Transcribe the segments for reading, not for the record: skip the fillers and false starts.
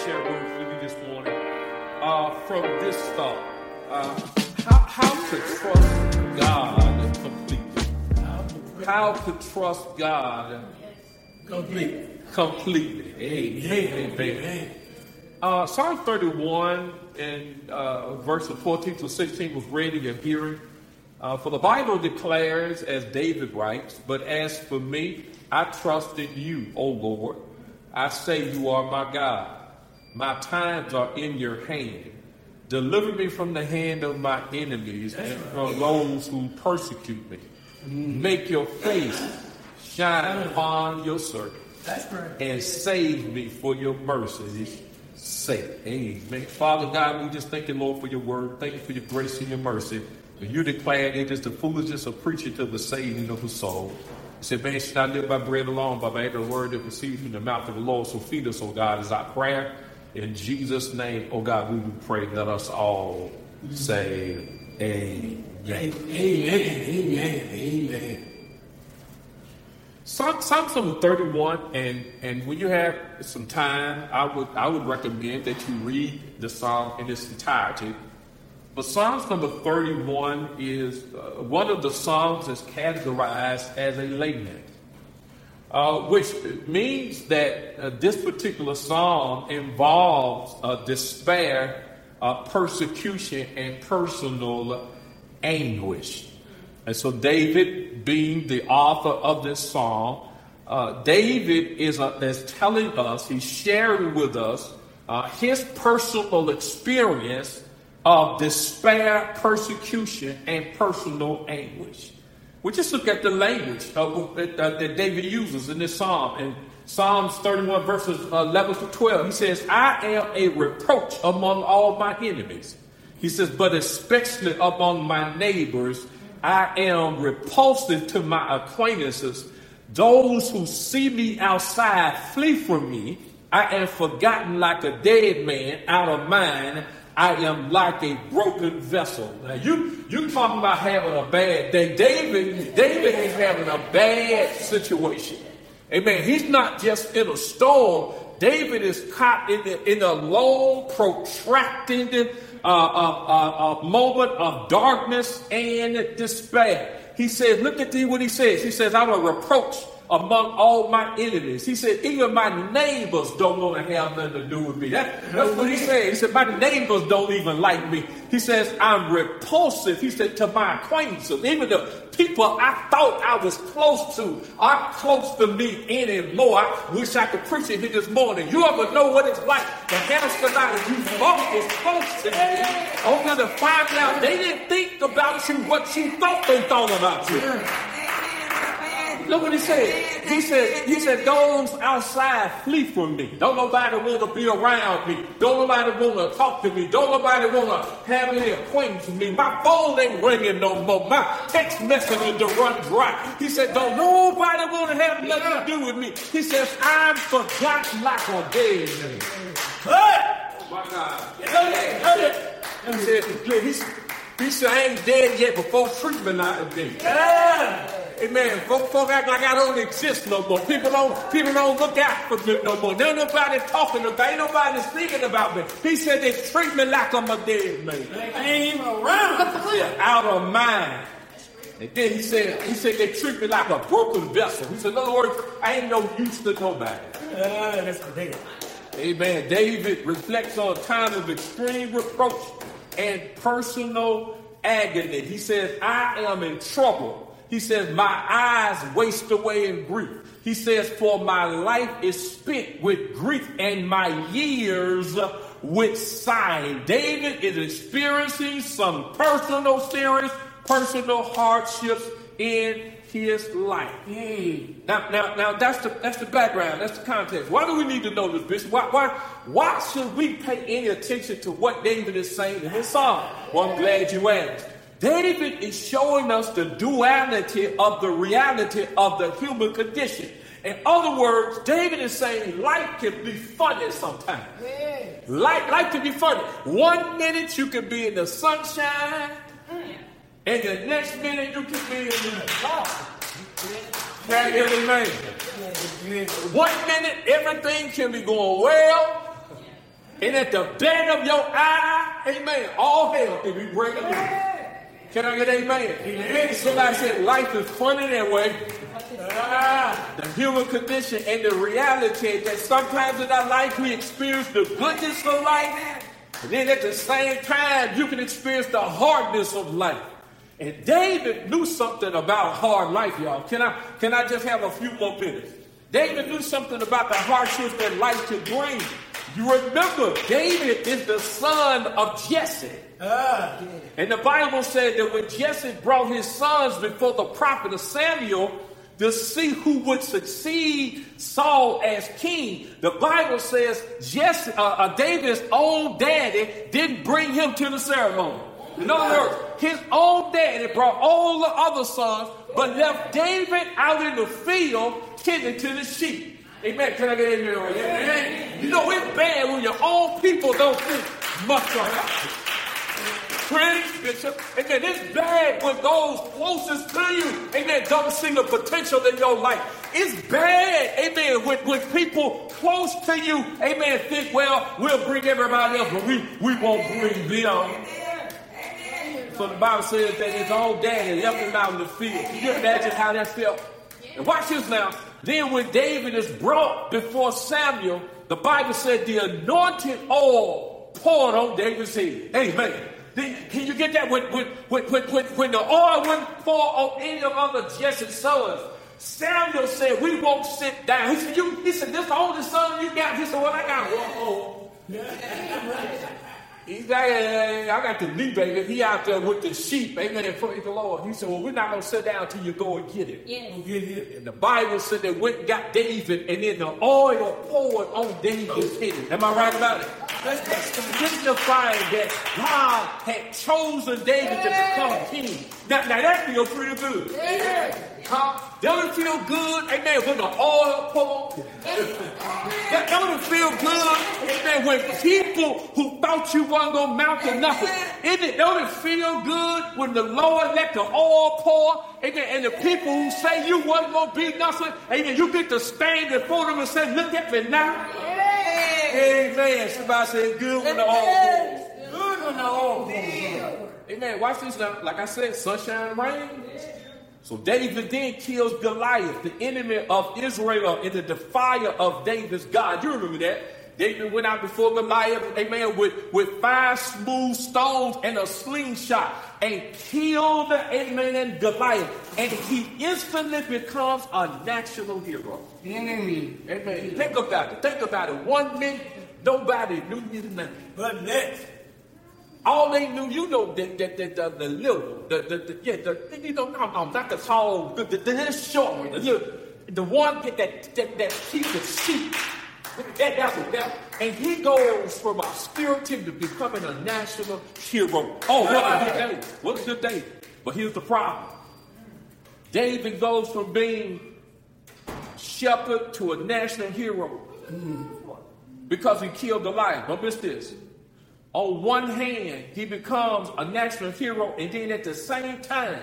share a word with you this morning from this thought. How to trust God completely. How to trust God completely. Amen. Psalm 31 and verses 14 to 16 was read in your hearing. For the Bible declares, as David writes, "But as for me, I trust in you, O Lord. I say you are my God. My times are in your hand. Deliver me from the hand of my enemies and from those who persecute me. Make your face shine upon your servant and save me for your mercy's sake." Amen. Father God, we just thank you, Lord, for your word. Thank you for your grace and your mercy. You declared it is the foolishness of preaching to the saving of the soul. You said, man should not live by bread alone, but by every word that proceeds from the mouth of the Lord. So feed us, oh God, is our prayer. In Jesus' name, oh God, we will pray. Let us all say amen. Amen. Psalm 31, and when you have some time, I would recommend that you read the psalm in its entirety. But Psalms number 31 is one of the psalms that's categorized as a lament, which means that this particular psalm involves despair, persecution, and personal anguish. And so David, being the author of this psalm, David is telling us, he's sharing with us his personal experience of despair, persecution, and personal anguish. We just look at the language that David uses in this psalm. In Psalms 31 verses 11 to 12, he says, "I am a reproach among all my enemies." He says, "But especially among my neighbors, I am repulsive to my acquaintances. Those who see me outside flee from me. I am forgotten like a dead man out of mind. I am like a broken vessel." Now you talking about having a bad day. David is having a bad situation. Amen. He's not just in a storm. David is caught in a long, protracted moment of darkness and despair. He says, look at what he says. He says, "I'm a reproach among all my enemies." He said, "Even my neighbors don't want to have nothing to do with me." That's what he said. He said, "My neighbors don't even like me." He says, "I'm repulsive," he said, "to my acquaintances. Even the people I thought I was close to aren't close to me anymore." I wish I could preach it here this morning. You ever know what it's like to have somebody you thought was close to you, only to find out they didn't think about you what you thought they thought about you? Look what he said. He said, "Those outside flee from me. Don't nobody want to be around me. Don't nobody want to talk to me. Don't nobody want to have any acquaintance with me. My phone ain't ringing no more. My text messages to run dry." He said, "Don't nobody want to have nothing to do with me." He says, "I'm forgotten like a dead man." My God. He said, "I ain't dead yet before treatment I have been." Amen. Folk act like I don't exist no more. People don't look out for me no more. There's nobody talking about me. Ain't nobody speaking about me. He said they treat me like I'm a dead man. I ain't even around. Out of mind. And then he said they treat me like a broken vessel. He said, in other words, I ain't no use to nobody. That's ridiculous. Amen. David reflects on a time of extreme reproach and personal agony. He says, "I am in trouble." He says, "My eyes waste away in grief." He says, "For my life is spent with grief and my years with sighing." David is experiencing some serious personal hardships in his life. Now that's the background. That's the context. Why do we need to know this, Bishop? Why should we pay any attention to what David is saying in his psalm? Well, I'm glad you asked. David is showing us the duality of the reality of the human condition. In other words, David is saying life can be funny sometimes. Life can be funny. 1 minute you can be in the sunshine, and the next minute you can be in the dark. Amen. 1 minute everything can be going well, And at the bend of your eye, amen, all hell can be breaking loose. Can I get amen? Amen. Somebody said life is funny that way. The human condition and the reality that sometimes in our life we experience the goodness of life, and then at the same time you can experience the hardness of life. And David knew something about hard life, y'all. Can I just have a few more minutes? David knew something about the hardships that life could bring. You remember, David is the son of Jesse. And the Bible said that when Jesse brought his sons before the prophet of Samuel to see who would succeed Saul as king, the Bible says David's own daddy didn't bring him to the ceremony. In other words, his own daddy brought all the other sons, but left David out in the field tending to the sheep. Amen. Can I get in here? Amen. You know, it's bad when your own people don't think much of it. Praise Bishop. Amen. It's bad when those closest to you, amen, don't see the potential in your life. It's bad, amen, when people close to you, amen, think, well, we'll bring everybody else, but we won't bring them. So the Bible says that his own daddy left him out in the field. Can you imagine how that felt? And watch this now. Then when David is brought before Samuel, the Bible said the anointed oil poured on David's head. Amen. Can you get that? When the oil wouldn't pour on any of other Jesse's sons, Samuel said, we won't sit down. He said, this the only son you got? He said, well, I got one more. He's like, I got the knee baby. He out there with the sheep. Amen. And praise the Lord. He said, well, we're not going to sit down till you go and get it. Yes. Go get it. And the Bible said they went and got David, and then the oil poured on David's head. Am I right about it? Signifying that God had chosen David to become king. Now that feels pretty good. Don't it feel good, amen, when the oil poured? Don't it feel good, amen, when people who thought you weren't going to mount to nothing, don't it feel good when the Lord let the oil pour, amen, and the people who say you wasn't going to be nothing, amen, you get to stand before them and say, look at me now. Amen. Somebody said good when the oil pours. Good when the oil pours. Amen. Watch this now. Like I said, sunshine and rain. So David then kills Goliath, the enemy of Israel, and the defier of David's God. You remember that? David went out before Goliath, amen, with 5 smooth stones and a slingshot and killed, amen, Goliath. And he instantly becomes a national hero. Amen. Think about it. 1 minute, nobody knew his name. But next, all they knew, you know, the little, not the tall, the short one, the one that keeps the sheep. That's it. And he goes from obscurity to becoming a national hero. Oh, what a good day. What a good day. But here's the problem. David goes from being shepherd to a national hero because he killed Goliath. Don't miss this. On one hand, he becomes a national hero, and then at the same time,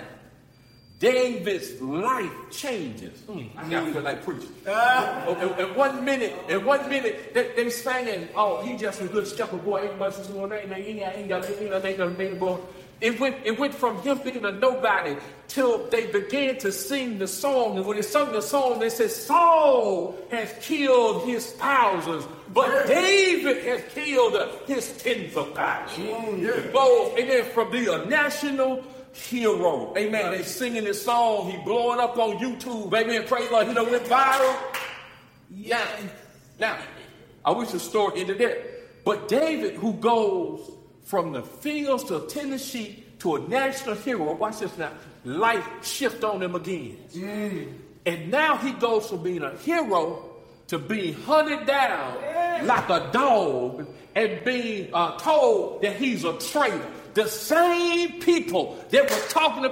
David's life changes. I gotta feel like preaching. In 1 minute, they saying, "Oh, he just a good shepherd boy. Ain't much his name. Ain't got anything, boy." It went from him being a nobody till they began to sing the song. And when they sung the song, they said, Saul has killed his thousands, but David has killed his tens of thousands. And then from being a national hero, amen, they singing this song, he blowing up on YouTube, amen, praise God, he done went viral. Yeah. Now, I wish the story ended there. But David, who goes from the fields to tend the sheep to a national hero, watch this now, life shift on him again. And now he goes from being a hero to being hunted down like a dog and being told that he's a traitor. The same people that were talking about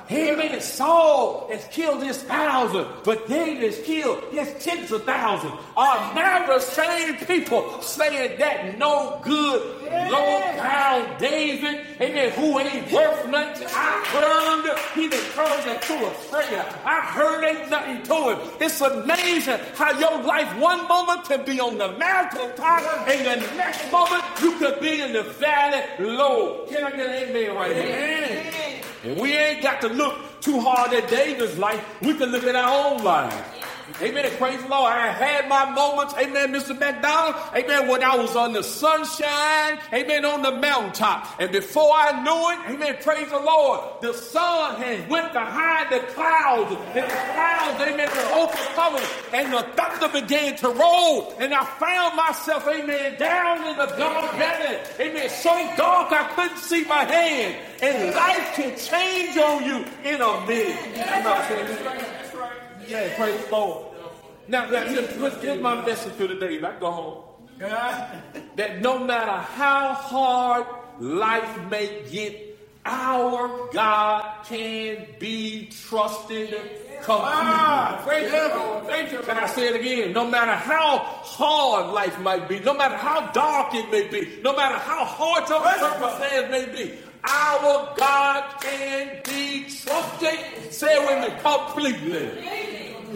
Amen. Saul has killed his 1,000, but David has killed his tens of thousands. Are now the same people saying that no good, low-down David, amen, who ain't worth nothing. I heard he done turned into a prayer. I heard ain't nothing to him. It's amazing how your life one moment can be on the mountaintop and the next moment you could be in the valley low. Can I get an amen right here? Amen. And we ain't got to look too hard at David's life. We can look at our own lives. Amen. Praise the Lord. I had my moments. Amen, Mr. McDonald. Amen. When I was on the sunshine. Amen. On the mountaintop. And before I knew it. Amen. Praise the Lord. The sun had went behind the clouds. And the clouds, amen, were overcovered. And the thunder began to roll. And I found myself, amen, down in the dark valley. Amen. So dark I couldn't see my hand. And life can change on you in a minute. That's right. Yeah, praise the Lord. Now here's my message for today. I go home. That no matter how hard life may get, our God can be trusted completely. Thank you. Can I say it again? No matter how hard life might be, no matter how dark it may be, no matter how hard your circumstance may be, our God can be trusted. Say it with me, completely.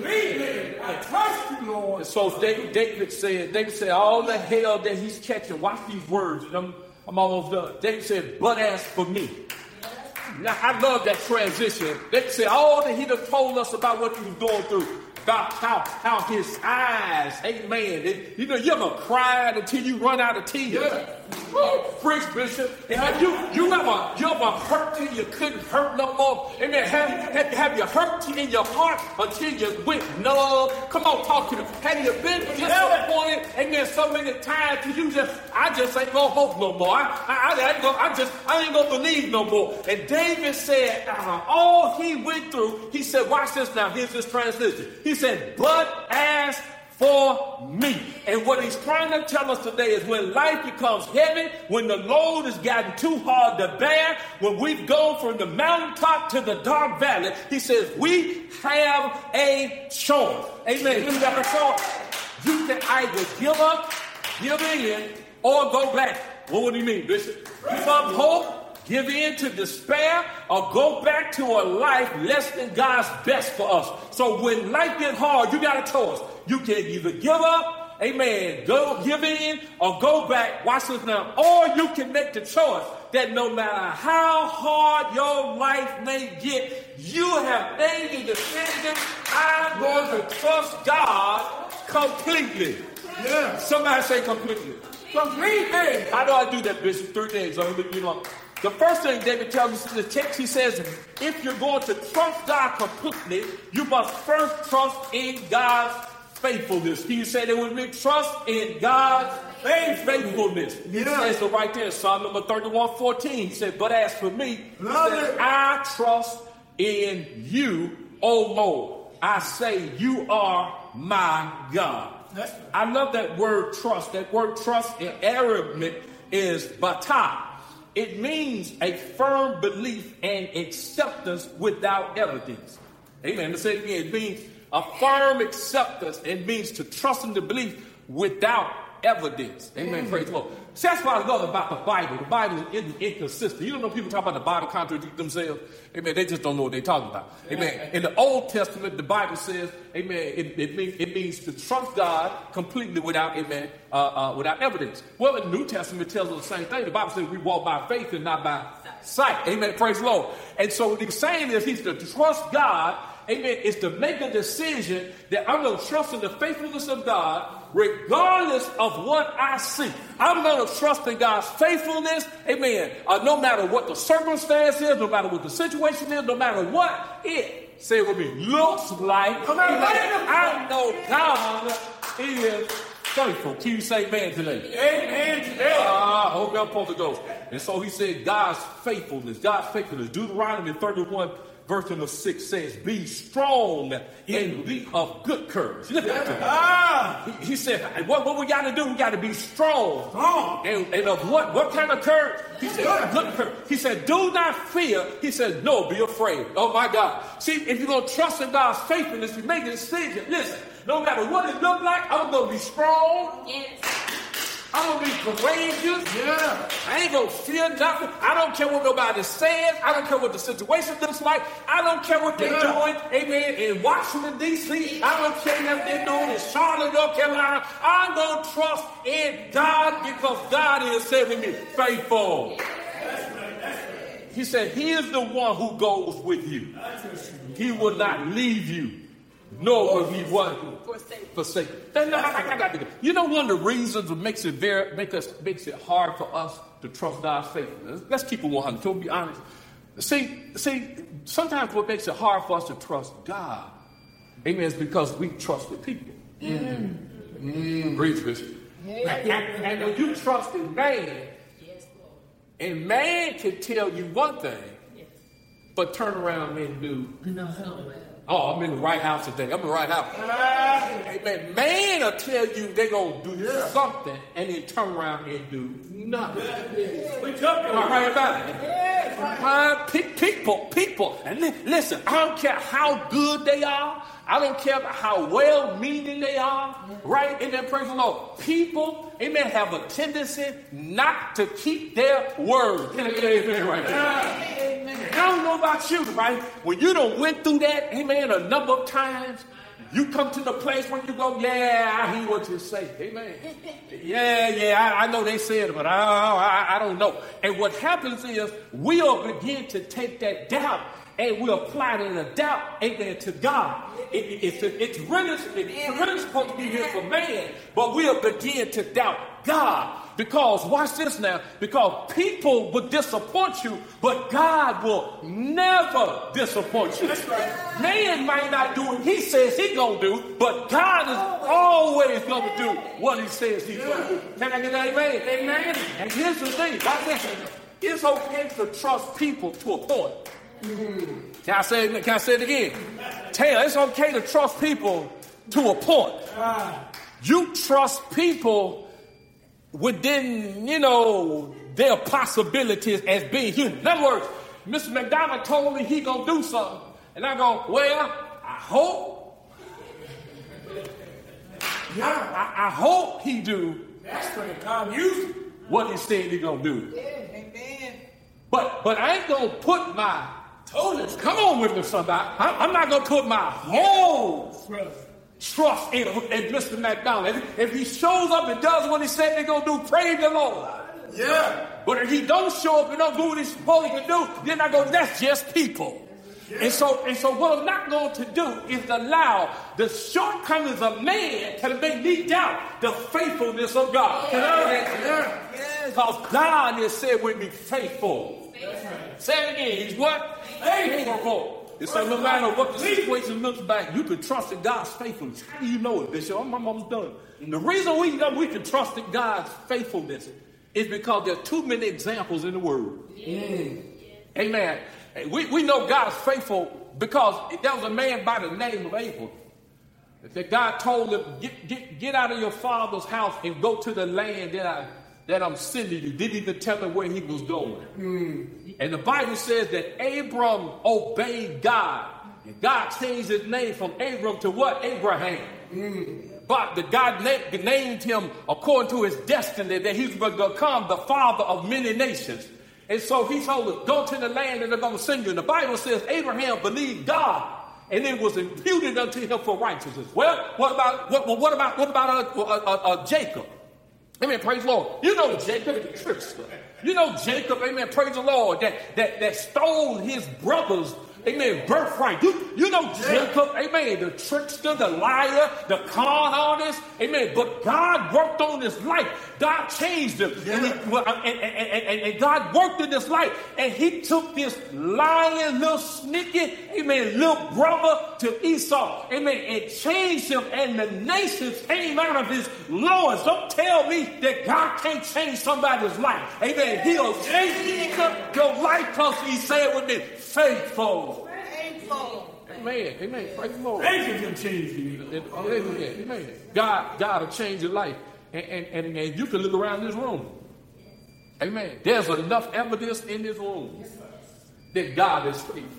I trust you, Lord. And so David said, all the hell that he's catching, watch these words, and I'm almost done. David said, but as for me. Now, I love that transition. David said, all that he done told us about what he was going through, about how his eyes, amen. You ever cried until you run out of tears? Yeah. Preach, Bishop. And you ever hurt till you couldn't hurt no more? Amen. Have you hurt in your heart until you went numb? Come on, talk to me. Have you been disappointed? Amen. So many times I just ain't gonna hope no more. I ain't gonna believe no more. And David said, all he went through, he said, watch this now. Here's this translation. He said, but as for me. And what he's trying to tell us today is when life becomes heavy, when the load has gotten too hard to bear, when we've gone from the mountaintop to the dark valley, he says, we have a choice. Amen. You got a choice. You can either give up, give in, or go back. Well, what do you mean, Bishop? Give up hope, give in to despair, or go back to a life less than God's best for us. So when life gets hard, you got a choice. You can either give up, amen, go give in, or go back, watch this now, or you can make the choice that no matter how hard your life may get, you have made the decision, I'm going to trust God completely. Yeah. Somebody say completely. Completely. How do I do that, Bishop? 3 things. I'm going to leave you alone. The first thing David tells us in the text, he says, if you're going to trust God completely, you must first trust in God's faithfulness. Can you say that with me? Trust in God's faithfulness. He says so right there, Psalm number 31:14. He said, but as for me, he said, I trust in you, O Lord. I say, you are my God. I love that word trust. That word trust in Arabic is batah. It means a firm belief and acceptance without evidence. Amen. Let's say it again. It means a firm acceptance. It means to trust in the belief without evidence. Amen. Praise the Lord. See, that's what I love about the Bible. The Bible is inconsistent. You don't know people talk about the Bible contradict themselves. Amen. They just don't know what they're talking about. Amen. In the Old Testament, the Bible says, amen, it means to trust God completely without, amen, without evidence. Well, the New Testament tells us the same thing. The Bible says we walk by faith and not by sight. Amen. Praise the Lord. And so what he's saying is he's to trust God. Amen. Is to make a decision that I'm going to trust in the faithfulness of God regardless of what I see. I'm going to trust in God's faithfulness. Amen. No matter what the circumstance is, no matter what the situation is, no matter what it, say it with me, looks like. I know God is faithful. Can you say amen today? Amen. I hope y'all supposed to go. And so he said God's faithfulness. Deuteronomy 31. verse number 6 says, be strong and be of good courage. Look at that. He said, what we got to do? We got to be strong. And of what kind of courage? He said, good courage. He said, do not fear. He said, no, be afraid. Oh, my God. See, if you're going to trust in God's faithfulness, you make a decision. Listen, no matter what it looks like, I'm going to be strong. Yes. I'm going to be courageous. Yeah. I ain't going to fear nothing. I don't care what nobody says. I don't care what the situation looks like. I don't care what they're doing, amen, in Washington, D.C. I don't care what they're doing in Charlotte, North Carolina. I'm going to trust in God because God is saving me faithful. That's right. He said, he is the one who goes with you. He will not leave you. Nor will he forsake. You know, one of the reasons that makes it hard for us to trust God's faithfulness. Let's keep it 100. To be honest, see, sometimes what makes it hard for us to trust God, amen, is because we trust the people. Breathe, Bishop. And when you trust in man, and man can tell you one thing, but turn around and do. Oh, I'm in the right house today. I'm in the right house. Amen. Man will tell you they're going to do something and then turn around and do nothing. Am I right about it? People. And listen, I don't care how good they are. I don't care about how well-meaning they are. Right? And then praise the Lord. People, amen, have a tendency not to keep their word. Can I get amen right there? I don't know about you, right? When you done went through that, amen, a number of times, you come to the place where you go, yeah, I hear what you say. Amen. I know they said it, but I don't know. And what happens is we'll begin to take that doubt and we'll apply it in a doubt, amen, to God. It's really supposed to be here for man, but we'll begin to doubt God. Because, watch this now, because people will disappoint you, but God will never disappoint you. Right. Man might not do what he says he's going to do, but God is always going to do what he says he's going to do. Can I get that amen? Amen. And here's the thing, it's okay to trust people to a point. Can I say it again? Taylor, it's okay to trust people to a point. You trust people within, their possibilities as being human. In other words, Mr. McDonald told me he gonna do something, and I go, well, I hope. I hope he do. That's for the commune. What he said he gonna do. Yeah, amen. But I ain't gonna put my come on with me, somebody. I'm not gonna put my whole trust in Mr. McDonald. If he shows up and does what he said they're going to do, praise the Lord. Yeah. But if he don't show up and don't do what he's supposed to do, then I go, that's just people. Yeah. And so what I'm not going to do is allow the shortcomings of man to make me doubt the faithfulness of God. Because God has said we'll be faithful. Say it again. He's what? Faithful. It's like no matter what the situation looks like, you can trust in God's faithfulness. How do you know it, Bishop? I'm almost done. And the reason we know we can trust in God's faithfulness is because there are too many examples in the Word. Amen. We know God is faithful because there was a man by the name of Abram that God told him, get out of your father's house and go to the land that I'm sending you. Didn't even tell him where he was going. And the Bible says that Abram obeyed God. And God changed his name from Abram to what? Abraham. But the God named him according to his destiny that he's going to become the father of many nations. And so he told us, go to the land that they're going to send you. And the Bible says Abraham believed God, and it was imputed unto him for righteousness. Well, what about Jacob? Amen, praise the Lord. You know Jacob, the trickster. You know Jacob, amen, praise the Lord, that stole his brother's, amen, birthright. You know Jacob, amen, the trickster, the liar, the con artist, amen. But God worked on his life. God changed him. And God worked in his life. And he took this lying, little sneaky, amen, little brother to Esau, amen, and changed him. And the nations came out of his loins. Don't tell me that God can't change somebody's life. Amen. He'll change your life because he said with me, faithful. Amen. Amen. Praise the Lord. Thank you for changing me. Amen. God will change your life. And you can look around this room. Amen. There's enough evidence in this room that God is faithful.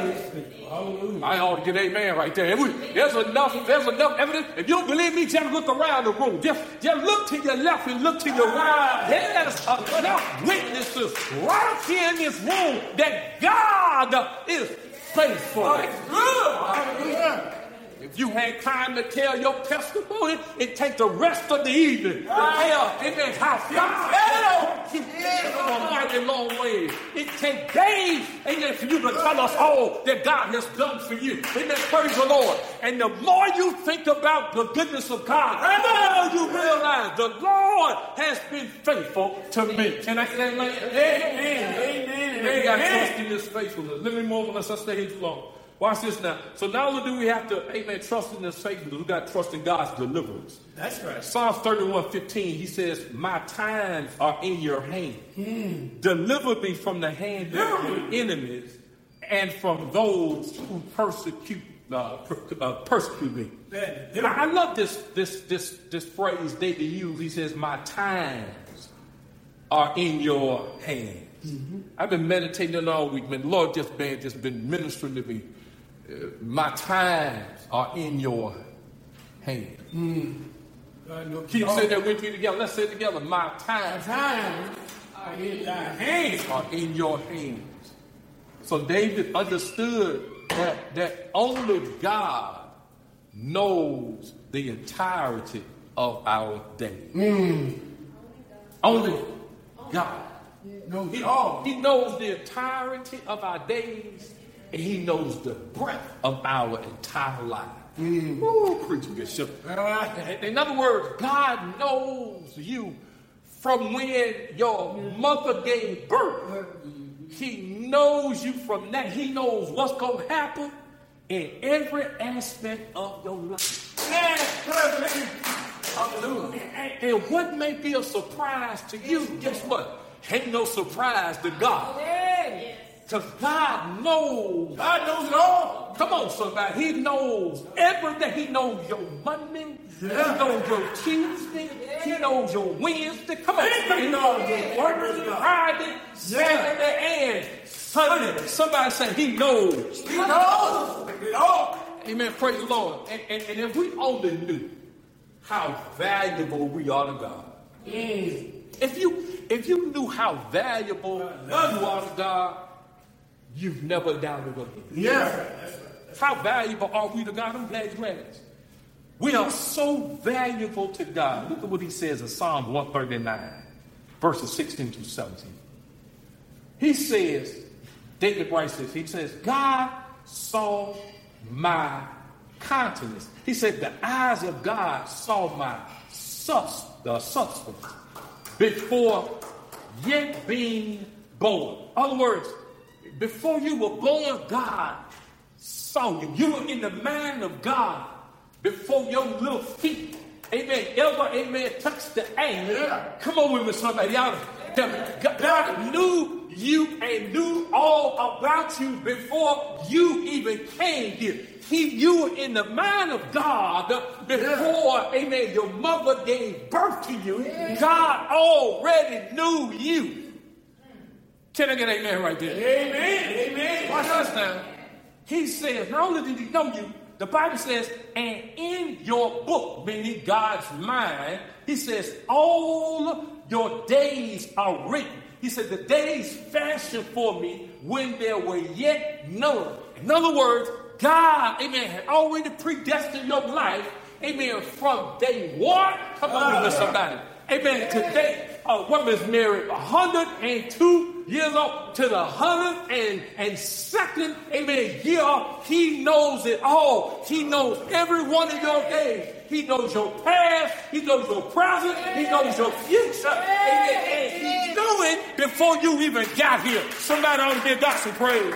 I ought to get amen right there. There's enough evidence. If you don't believe me, just look around the room. Just look to your left and look to your right. There's enough witnesses right here in this room that God is faithful. Hallelujah. If you had time to tell your testimony, it takes the rest of the evening to tell amen, how God you come a mighty long way. It takes days, amen, for you to tell us all that God has done for you. Amen. Praise the Lord. And the more you think about the goodness of God, the more you realize the Lord has been faithful to me. Can I say amen? Amen. Amen. Got trust in His faithfulness. Let me move unless I stay here too long. Watch this now. So not only do we have to, amen, trust in His faithfulness, we got to trust in God's deliverance. That's right. Psalms 31:15, He says, my times are in your hand. Deliver me from the hand of my enemies and from those who persecute me. I love this phrase David used. He says, my times are in your hand. I've been meditating all week, man. The Lord just been ministering to me. My times are in your hand. Keep saying that with me together. Let's say it together. My times are in thy hands. Are in your hands. So David understood that only God knows the entirety of our day. Only God. He knows the entirety of our days, and He knows the breadth of our entire life. Preaching Bishop. In other words, God knows you from when your mother gave birth. He knows you from that. He knows what's going to happen in every aspect of your life. Hallelujah. And what may be a surprise to you, guess what? Ain't no surprise to God. Because God knows. God knows it all. Come on, somebody. He knows everything. He knows your Monday. He knows your Tuesday. He knows your Wednesday. Come on. He knows your work, Friday, Saturday, and Sunday. Somebody say He knows. He knows it all. Amen. Praise the Lord. And if we only knew how valuable we are to God. If you knew how valuable you are to God, you've never doubted again. Yeah. How valuable are we to God? I'm glad you asked. We are so valuable to God. Look at what He says in Psalm 139, verses 16 through 17. He says, David writes this, he says, God saw my countenance. He said, the eyes of God saw my substance before yet being born. In other words, before you were born, God saw you. You were in the mind of God before your little feet, amen, touched the air. Come on with me, somebody. God knew you and knew all about you before you even came here. You were in the mind of God before, amen, your mother gave birth to you. God already knew you. Can I get an amen right there? Amen. Watch this now. He says, not only did He know you, the Bible says, and in your book, meaning God's mind, He says, all your days are written. He said, the days fashioned for me when there were yet none. In other words, God, amen, had already predestined your life, amen, from day one. Come on with somebody. Amen. Today, a woman's married 102 years old to the 102nd, amen, year. He knows it all. He knows every one of your days. He knows your past. He knows your present. He knows your future. Amen. And He knew it before you even got here. Somebody ought to give God some praise.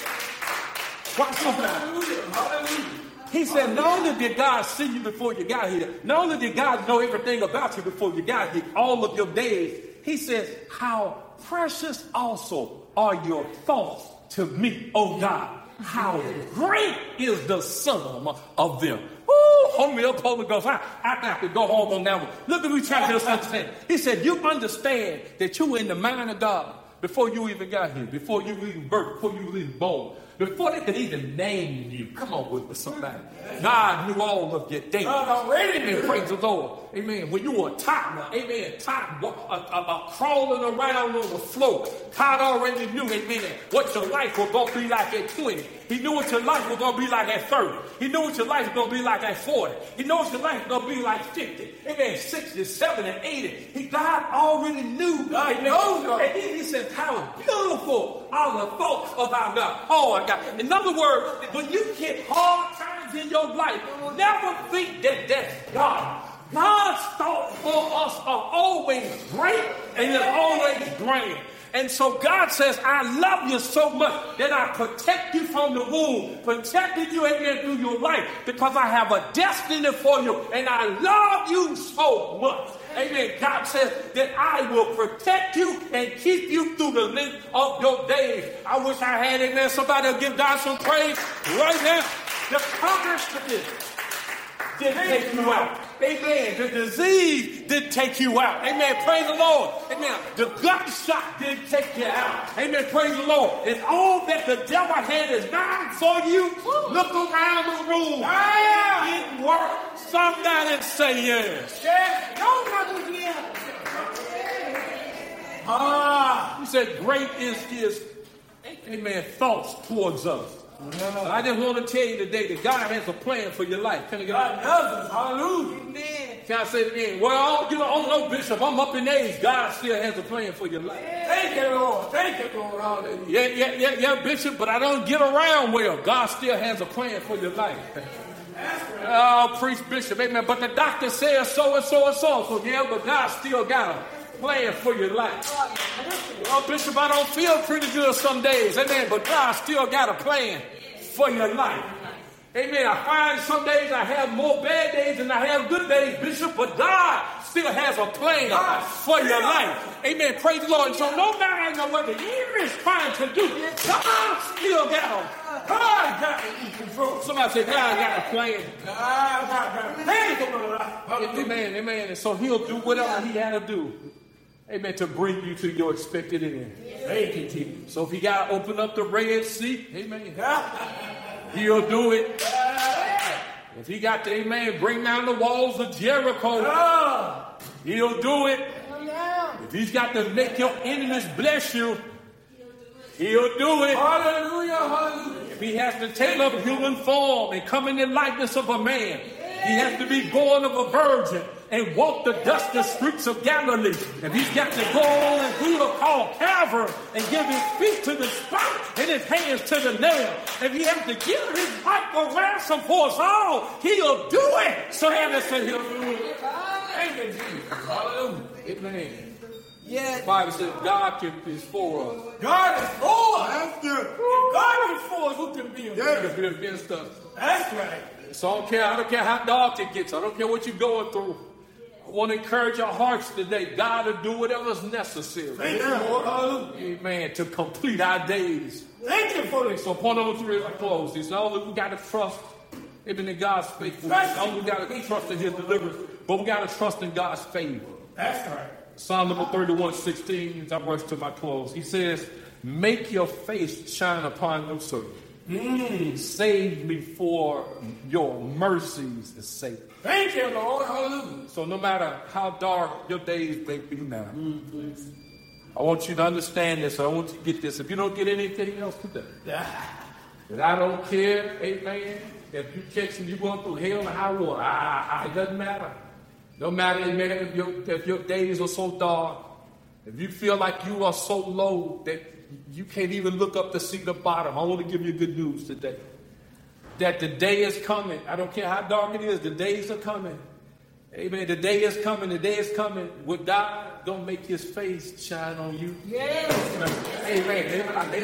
Watch this. Hallelujah. He said, not only did God see you before you got here, not only did God know everything about you before you got here, all of your days, He says, how precious also are your thoughts to me, oh God. how great is the sum of them. Hold me up, Holy Ghost. I have to go home on that one. Look at me trying to understand. He said, you understand that you were in the mind of God before you even got here, before you even birthed, before you were even born, before they could even name you. Come on with somebody. God knew all of your days. Amen. Praise the Lord. Amen. When you were a toddler, amen, crawling around on the floor, God already knew, amen, what your life was going to be like at 20. He knew what your life was going to be like at 30. He knew what your life was going to be like at 40. He knows what your life was going to be like 50. Amen. 60, 70, 80. God already knew. God knows. And he said, how beautiful are the thoughts about God. Oh, God. In other words, when you hit hard times in your life, never think that that's God. God's thoughts for us are always great and it's always grand. And so God says, I love you so much that I protect you from the womb, protected you, amen, through your life, because I have a destiny for you, and I love you so much. Amen. God says that I will protect you and keep you through the length of your days. I wish I had, amen, somebody will give God some praise right now. The conquerors didn't take you out. Amen. The disease didn't take you out. Amen. Praise the Lord. Amen. The gunshot didn't take you out. Amen. Praise the Lord. And all that the devil had is done for you. Look around the room. It didn't work. Somebody say yes. He said, great is his, amen, thoughts towards us. I just want to tell you today that God has a plan for your life. Can I get God does. Hallelujah. Amen. Can I say it again? Well, you don't know, Bishop, I'm up in age. God still has a plan for your life. Thank you, Lord. Thank you, Lord. Hallelujah. Yeah, Bishop, but I don't get around well. God still has a plan for your life. Oh, preach, Bishop, amen. But the doctor says so and so and so. So, yeah, but God still got a plan for your life. Oh, Bishop, I don't feel pretty good some days. Amen. But God still got a plan for your life. Amen. I find some days I have more bad days than I have good days, Bishop, but God still has a plan for your life. Amen. Praise the Lord. And so no matter what the enemy is trying to do, God still got a God got it in control. Somebody say, God got a plan. God got a plan. Amen. Amen. And so he'll do whatever he had to do. Amen. To bring you to your expected end. Thank you, Jesus. So if he got to open up the Red Sea, amen, he'll do it. If he got to, amen, bring down the walls of Jericho, he'll do it. If he's got to make your enemies bless you, he'll do it. Hallelujah, hallelujah. If he has to take up human form and come in the likeness of a man, he has to be born of a virgin and walk the dusty streets of Galilee. If he's got to go on and do the call Calvary and give his feet to the spike and his hands to the nail, if he has to give his life a ransom for us all, he'll do it. So heaven said he'll do it. Thank you, Jesus. Hallelujah. Amen. Yeah. The Bible says God is for us. God is for us. That's good. If God is for us, who can be against us? That's right. So I don't care how dark it gets. I don't care what you're going through. I want to encourage our hearts today. God will do whatever is necessary. Thank you, Lord. Amen. To complete our days. Thank you for this. So point number 3 as I close. It's not only we got to trust even in God's faithfulness. Not only we got to trust in his deliverance, but we got to trust in God's favor. That's right. Psalm number 31:16, as I rush to my close. He says, make your face shine upon your servant. Save me for your mercies' sake. Thank you, Lord. Hallelujah. So no matter how dark your days may be now, I want you to understand this. I want you to get this. If you don't get anything else today, that I don't care, amen, if you catching, you going through hell and high water, it doesn't matter. No matter, amen, if your days are so dark, if you feel like you are so low that you can't even look up to see the bottom, I want to give you good news today. That the day is coming. I don't care how dark it is. The days are coming. Amen. The day is coming. The day is coming. With God, don't make his face shine on you. Yes. Amen.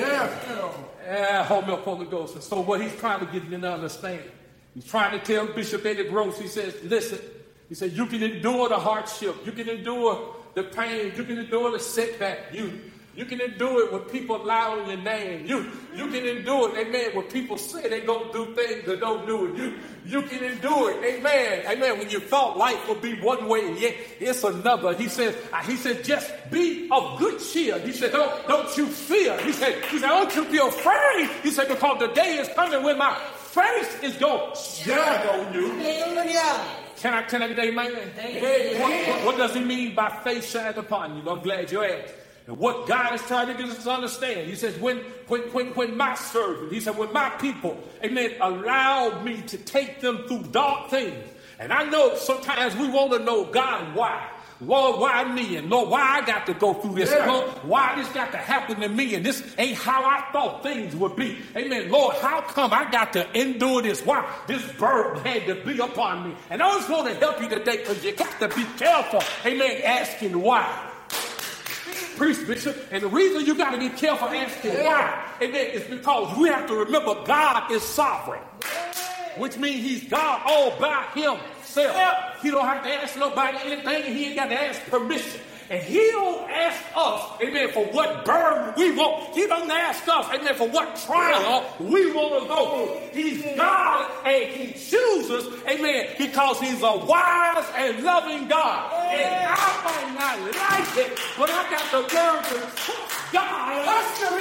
Amen. Hold me up, Holy Ghost. And so what he's trying to get you to understand, he's trying to tell Bishop Eddie Gross, he says, listen, he said, you can endure the hardship. You can endure the pain. You can endure the setback. You can endure it when people lie on your name. You can endure it, amen, when people say they're going to do things that don't do it. You can endure it, amen, when you thought life would be one way and yet it's another. He said, just be of good cheer. He said, don't you fear. He said, don't you be afraid. He said, because the day is coming when my face is going to shine on you. Hallelujah. Can I get an amen? What does he mean by face shine upon you? I'm glad you asked. And what God is trying to get us to understand, he says, when my servant, he said, when my people, amen, allow me to take them through dark things. And I know sometimes we want to know, God, why? Lord, why me? And Lord, why I got to go through this? Yeah. Lord, why this got to happen to me? And this ain't how I thought things would be. Amen. Lord, how come I got to endure this? Why this burden had to be upon me? And I just want to help you today because you got to be careful. Amen. Asking why. Priest, Bishop, and the reason you got to be careful asking why, amen, is because we have to remember God is sovereign, which means he's God all by himself. He don't have to ask nobody anything. He ain't got to ask permission. And he don't ask us, amen, for what burden we want. He don't ask us, amen, for what trial we want to go through. He's God and he chooses, amen, because he's a wise and loving God. And I might not like it, but I got to learn to trust God. That's the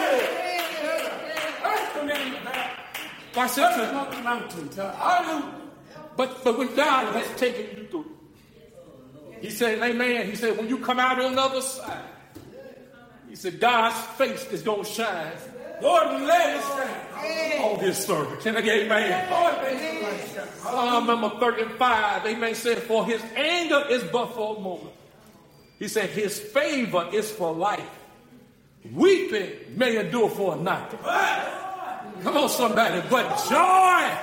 But when God has taken you through, he said, amen, he said, when you come out on the other side, he said, God's face is going to shine. Lord, let it shine on his servant. Can I get amen? Psalm number 35, amen, said, for his anger is but for a moment. He said, his favor is for life. Weeping may endure for a night. Come on, somebody, but joy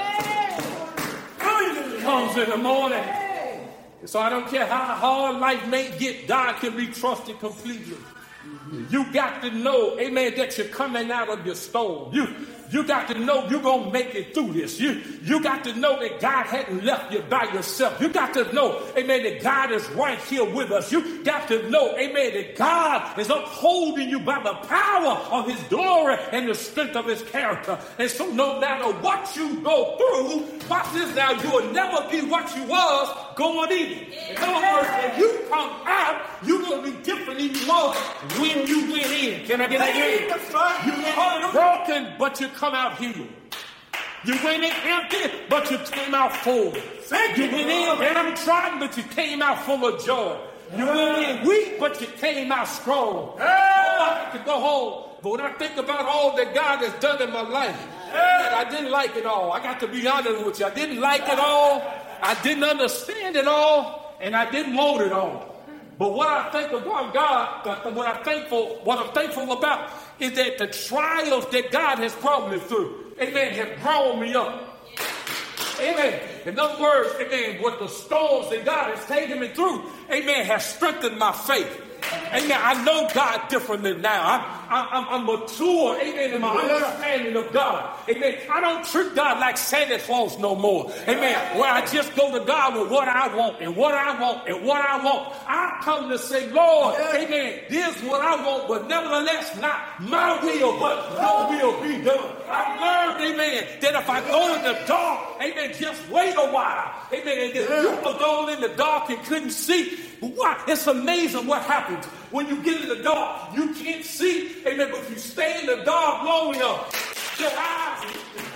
comes in the morning. So I don't care how hard life may get, God can be trusted completely. You got to know, amen, that you're coming out of your storm. You got to know you're going to make it through this. You got to know that God hadn't left you by yourself. You got to know, amen, that God is right here with us. You got to know, amen, that God is upholding you by the power of his glory and the strength of his character. And so no matter what you go through, watch this now, you will never be what you was going in. In other words, when you come out, you're going to be different than you was when you went in. Can I get that in? You went broken, but you come out healed. You went in empty, but you came out full. You went in downtrodden, but you came out full of joy. You went in weak, but you came out strong. I have to go home. But when I think about all that God has done in my life, I didn't like it all. I got to be honest with you. I didn't like it all. I didn't understand it all. And I didn't want it all. But what I think about God, what I'm thankful about is that the trials that God has brought me through, amen, have grown me up. Amen. In other words, amen, what the storms that God has taken me through, amen, has strengthened my faith. Amen. I know God differently now. I'm mature, amen, in my understanding of God. Amen. I don't treat God like Santa Claus no more. Amen. Where I just go to God with what I want and what I want and what I want. I come to say, Lord, amen, this is what I want, but nevertheless, not my will, but your will be done. I've learned, amen, that if I go in the dark, amen, just wait a while. Amen. And if you were going in the dark and couldn't see, why? It's amazing what happens when you get in the dark. You can't see, amen, but if you stay in the dark long enough, your eyes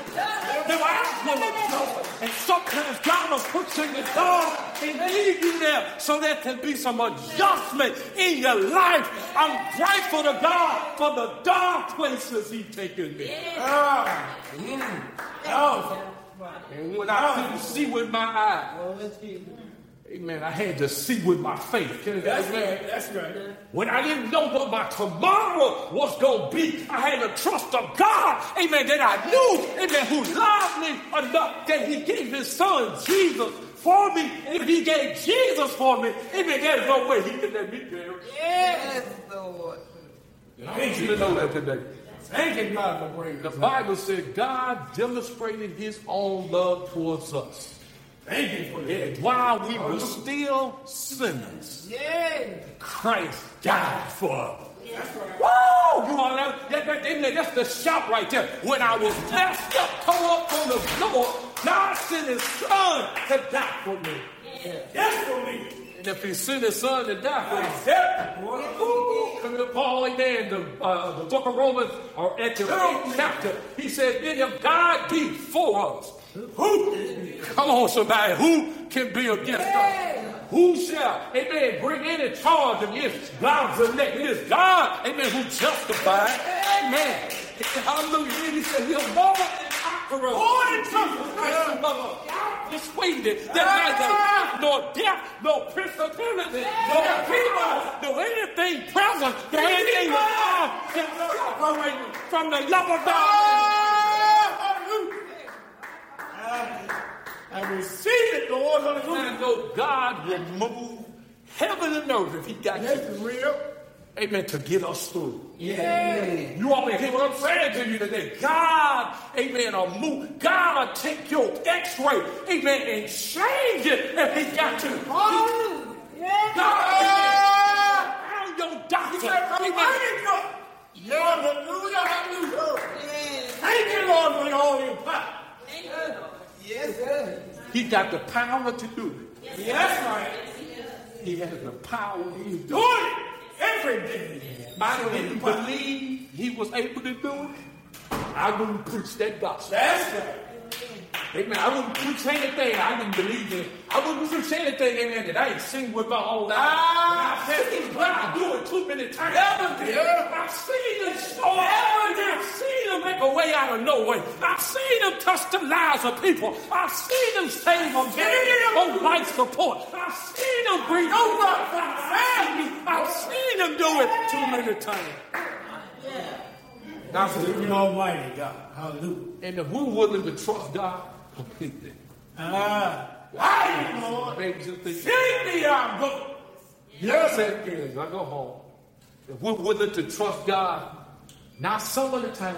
will open. And sometimes God will put you in the dark and leave you there so there can be some adjustment in your life. I'm grateful to God for the dark places he's taken me. And when I couldn't see with my eyes, amen, I had to see with my faith. That's right. When I didn't know what my tomorrow was going to be, I had to trust of God, amen, that I knew, amen, who loved me enough that he gave his son, Jesus, for me. And if he gave Jesus for me, amen, there's no way he could let me go. Yes, Lord. I need you to know that today. Thank you, God, for bringing the Bible said God demonstrated his own love towards us. Thank you for that. While we were still sinners, Christ died for us. Woo! You all know that's the shout right there. When I was messed up, tore up on the floor, God sent his son to die for me. Yes, for me. And if he sent his son to die for me, come to Paul, amen, the book of Romans, or at the 8th chapter, he said, then if God be for us, who? Come on, somebody, who can be against us? Who shall, amen, bring any charge against God's elect? It is God, amen, who justifies. Amen. Hallelujah. And he said, he'll more than conqueror. More than conqueror. Persuaded that neither nor death, nor principality, nor people, nor anything present, nor anything above can separate from the love of God. I receive it, Lord. I know God will move heaven and earth if he got That's real. Amen, to get us through. Yeah. You all hear what I'm saying to you today. God, amen, will move. God will take your x-ray, amen, and change it if he got to. Oh, yeah. God, found your doctor. Hallelujah, hallelujah. Thank you, Lord, for all your power. Yes, sir. He got the power to do it. Yes, right. He has the power. He's doing it every day. I didn't believe he was able to do it. I wouldn't preach that gospel. That's right. Amen. I wouldn't preach anything I didn't believe in. I wouldn't preach anything, amen, that I ain't seen with my whole life. I've seen God do it too many times. I've seen him show up. I've seen him make a way out of no way. I've seen him touch the lives of people. I've seen him save them on life support. I've seen him bring over. I've seen him do it too many times. That's the Almighty God. Hallelujah. And if we're willing to trust God completely, why, Lord? makes you think, Send me out, go. yes, it is. I go home. If we're willing to trust God, not some of the time,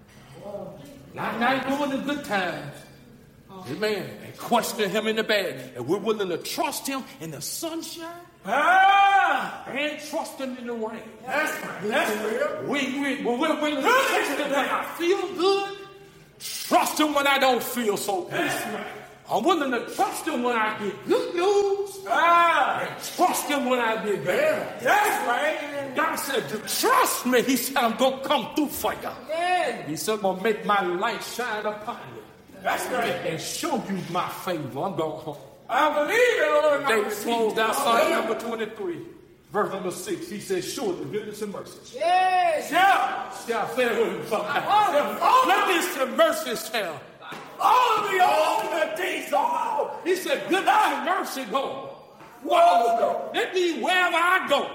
not during the good times, amen, and question him in the bad, and we're willing to trust him in the sunshine, and trust him in the rain. That's real. We're willing to trust him when I feel good, trust him when I don't feel so good. I'm willing to trust him when I get good news, and trust him when I get bad. That's right. God said, to trust me. He said, I'm going to come through for you. Yeah. He said, I'm going to make my light shine upon you. That's right. And show you my favor. I'm going home. I believe it, Lord. David closed out Psalm number 23, verse number 6. He says, surely goodness and mercy. Yes. Shall fail with you. Goodness and mercy shall. All the days of my life. He said, goodness and mercy go. Whoa. That means wherever I go.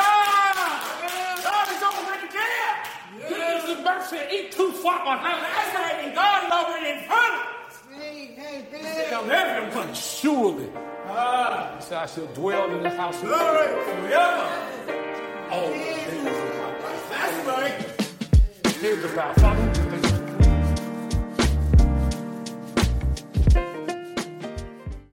God is already there. Goodness and mercy ain't too far behind. That's right. And God is already in front of us. Tell everyone. Surely. He said, I shall dwell in the house of Glory forever. all the days of my life. That's right. Here's about Father.